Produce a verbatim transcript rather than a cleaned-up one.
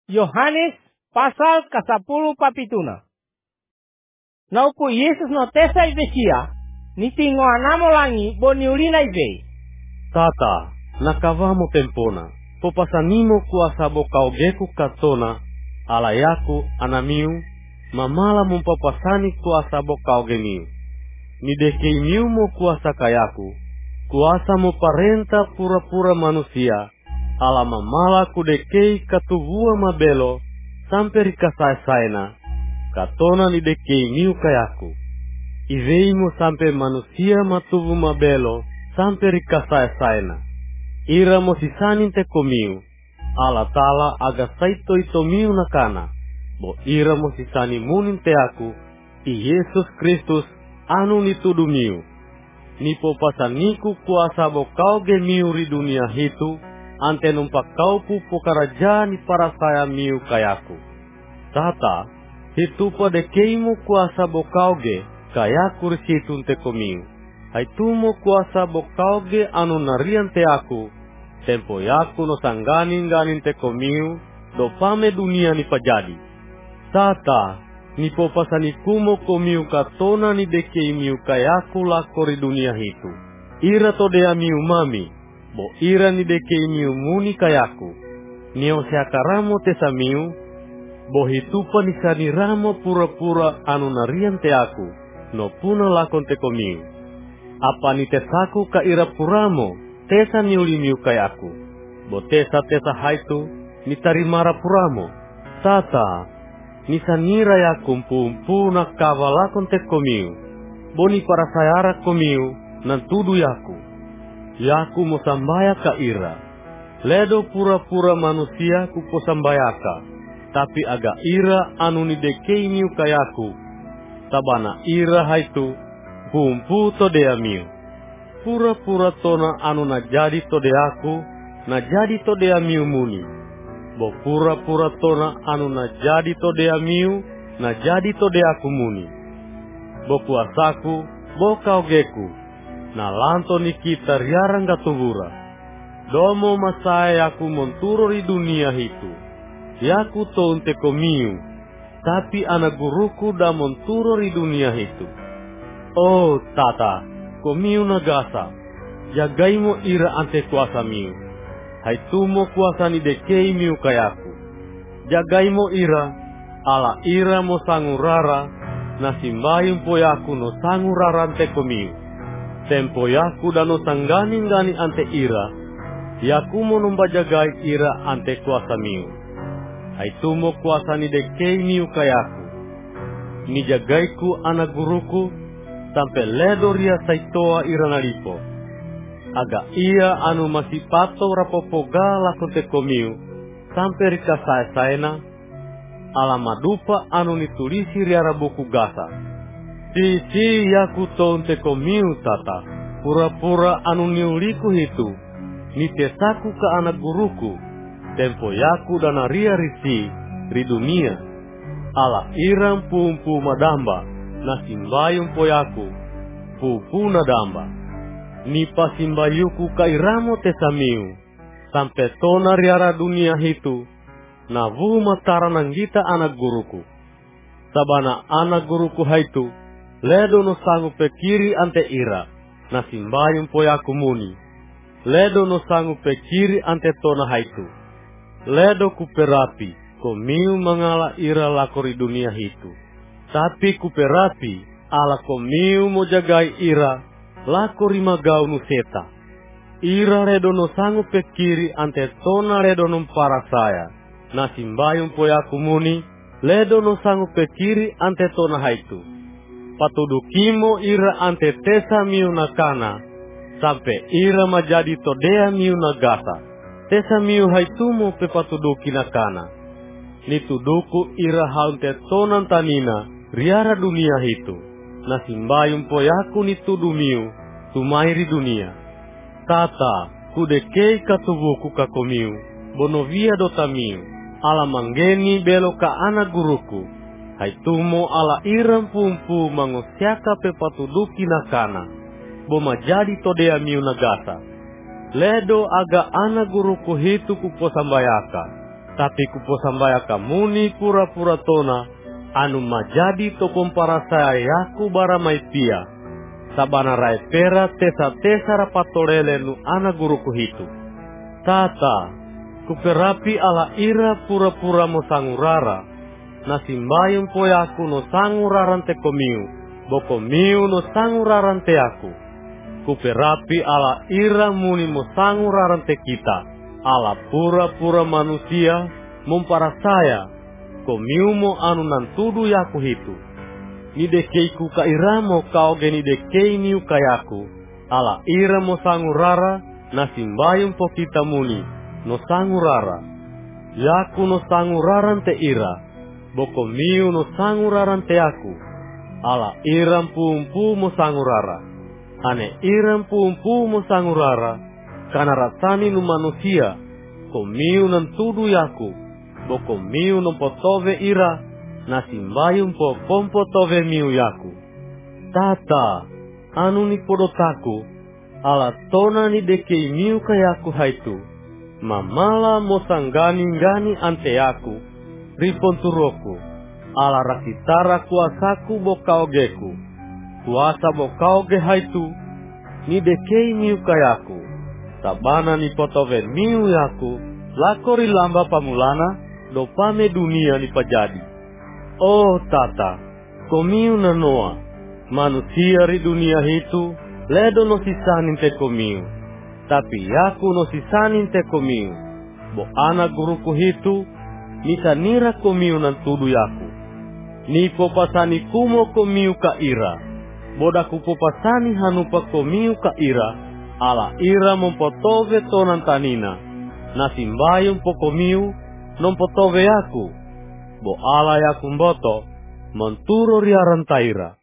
Yohanes pasal ke sepuluh papituna. Nauku Yesus no tesa ibesia, nitingo anamo langi boniulina ibe. Tata, nakavamo tempona, popasanimo kuasa bokau geku katona, alayaku anamiu, mamala mumpapasani kuasa bokau gemiu. Nidekei miu mo kuasa kayaku, kuasa mo parenta pura-pura manusia, ala mamala kudekei katuvua mabelo, sampai rikasae-saena, katona nidekei miu kayaku. Iveimo sampai manusia matuvu mabelo, sampai rikasae-saena. Ira mo sisanin te komiu, ala tala aga saito ito miu nakana, bo ira mo sisani munin te aku, i Yesus Kristus anu nitudu miu. Nipo pasaniku kuasa bo kau gemiu ri dunia hitu, ante numpak kau pupo kerajaan para saya miu kayaku. Tata, hitu pada keimu kuasa bo kau ge, kayaku risitun te komiu. Haitumo kuasa bo kau ge anu narian te aku, tempo yaku no sangganin ganin te komiu, do pame dunia ni pajadi. Tata, nipo pasanikumo komiu katona ni dekei miu kayaku lakori dunia hitu. Ira todea miu mami, bo ira ni dekei miu muni kayaku. Nio seakaramo tesa miu, bo hitupa nisani ramo pura-pura anu narian te aku, no puna lakon te komiu. Apa ni tesaku ka ira puramo, tesa niuli miu kayaku. Bo tesa tesa haitu, ni tarimara puramo. Tata, nisanira ya kumpu-umpu na kavalakon te komiu. Boni para sayara komiu, nantudu yaku. Yaku mo sambaya ka ira. Ledo pura-pura manusia kupo sambayaka. Tapi aga ira anu ni dekei miu kayaku. Sabana ira haitu, kumpu todea miu. Pura-pura tona anu na jadi todeaku, na jadi todea miu muni. Bo pura-pura tona anu na jadi todea miu, na jadi todeaku muni. Bo kuasaku, bo kau geku, na lanto ni kita riarang gatubura. Domo masaya aku monturo di dunia hitu. Yaku tonte komiu, tapi anak guruku da monturo di dunia hitu. Oh tata, komiu nagasa, jagaimo ira ante kuasa miu. Haitumo kuasa ni dekei miu kayaku. Jagaimo ira, ala ira mo sangurara, na simbayum poyaku no sangurara ante komiu. Tempo yaku da no sangganin-gani ante ira, yaku mo nombajagai ira ante kuasa miu. Haitumo kuasa ni dekei miu kayaku. Ni jagaiku anak guruku, sampai ledo ria saitoa ira nalipo. Aga ia anu masih pato rapopoga lakon te komiu, sampai rika sae-saena, alamadupa anu nitulisi riara buku gasa. Si si yaku ton te komiu tata, pura-pura anu niuliku hitu, nitesaku ke anak guruku, tempo yaku dana ria risi, ri dunia. Ala irang pumpu madamba, na simbayung poyaku, pupu nadamba. Nipa simbayuku kairamo tesamiu, sampai tona riara dunia hitu, navu matara nanggita anak guruku. Sabana anak guruku haitu, ledo no sangu pekiri ante ira, na simbayung poyaku muni. Ledo no sangu pekiri ante tona haitu. Ledo kuperapi, komiu mangala ira lakori dunia hitu. Tapi kuperapi, ala komiu mo jagai ira, lakori magau nuseta. Ira redo no sangu pekiri ante tona redo no para saya. Na simbayung poyaku muni, ledo no sangu pekiri ante tona haitu. Patudukimo ira ante tesa miu nakana, sampai ira majadi todea miu nagasa. Tesa miu haitumo pe patuduki nakana. Nituduku ira haunte tonan tanina, riara dunia hitu. Na simbayung poyaku nitudu miu, tumairi dunia. Tata, kudekei katubuku kakomiu, bonovia dota miu. Ala manggeni belo ka anak guruku. Haitumo ala iram pumpu mangosyaka pe patuduki nakana. Boma jadi todea miu nagasa. Ledo aga anak guruku hitu kupo sambayaka. Tapi kuposambaya kamuni pura-pura tona anu majadi topom para saya yaku baramai pia. Sabana rai pera tesa-tesa rapatolele nu ana guruku hitu. Tata, kuperapi ala ira pura-pura mo sangurara. Nasimbayum poyaku no sanguraran te komiu. Bokomiu no sanguraran te aku. Kuperapi ala ira muni mo sanguraran te kita. Ala pura-pura manusia mumpara saya. Komiu mo anu nantudu yaku hitu. Ni dekeiku ka iramo kau geni dekei niu kayaku. Ala ira mo sangurara nasimbayum po kita muni no sangurara. Yaku no sanguraran te ira. Bokomiu no sanguraran te aku. Ala iram pumpu mo sangurara. Ane iram pumpu mo sangurara. Kana rasani nu manusia. Komiu nantudu yaku. Bokomiu no potove ira. Nasimbayum po pompo tove miu yaku. Tata, anu ni podotaku, ala tona ni dekei miu kayaku haitu. Mamala mosanggani-gani ante aku, riponturoku, ala rakitara kuasaku bokaogeku. Kuasa bokaoge haitu, ni dekei miu kayaku. Sabana ni potove miu yaku, lakori lamba pamulana, dopame dunia ni pajadi. Oh tata, komiu nanoa, manusia ri dunia hitu, ledo no sisanin te komiu. Tapi yaku no sisanin te komiu. Bo ana guruku hitu, nisa nira komiu nan tudu yaku. Ni popasani kumo komiu ka ira. Bodaku popasani hanupa komiu ka ira, ala ira mompotove tonan tanina. Nasimbayum po komiu, nompotove yaku. Bo ala yaku mboto, menturo riaran taira.